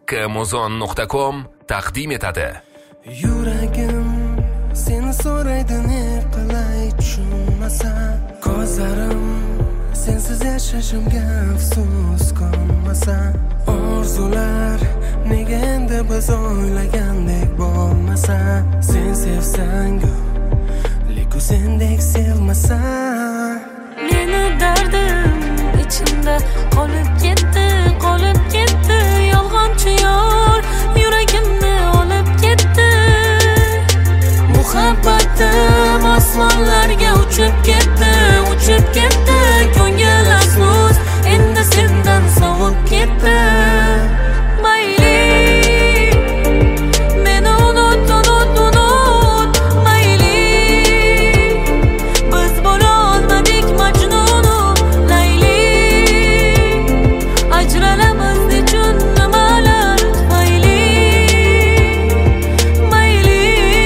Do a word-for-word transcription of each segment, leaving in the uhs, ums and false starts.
kmozon nuqta com taqdim etadi. Yuragim seni so'raydi, ne qilay tushunmasa, ko'zlarim sensiz yashashimga afsus qolmasa, orzular nega endi biz o'ylagandek bo'lmasa, sen sevsang lekin sendek sevmasa, meni dardim ichimda qolib ketdi, qolib ketdi, yolg'onchi yor yuragimni olib ketdi. Muhabbatim osmonlarga uchib ketdi, uchib ketdi, ko'ngil afsus endi sendan sovib ketdi. Mayli meni unut, unut, unut, mayli biz bo'la olmadik Majnunu, Layli ajralamiz nechun nimalar tufayli. Mayli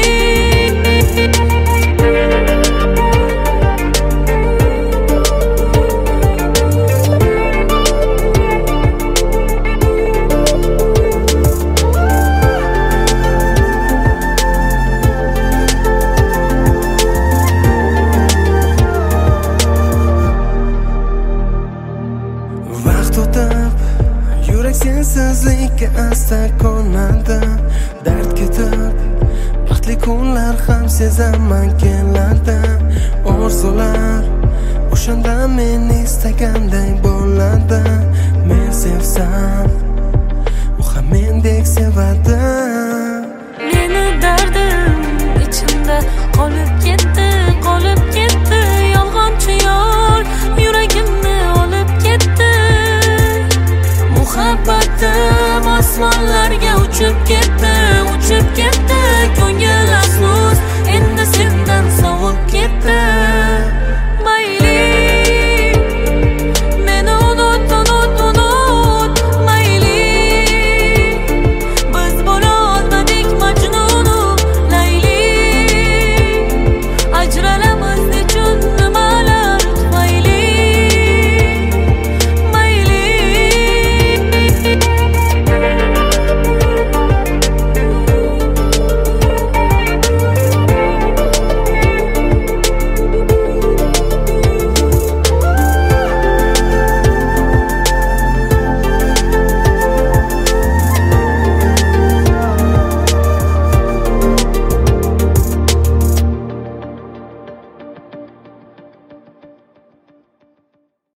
vaqt o'tib yurak sensizlikka asta ko'nadi, dard ketib baxtli kunlar ham sezaman keladi, orzular o'shanda men istaganday bo'ladi, men sevsam u ham mendek sevadi. meni dardim ichimda qolib ketdi, qolib ketdi, yolg'onchi yor yuragimni olib ketdi. Muhabbatim osmonlar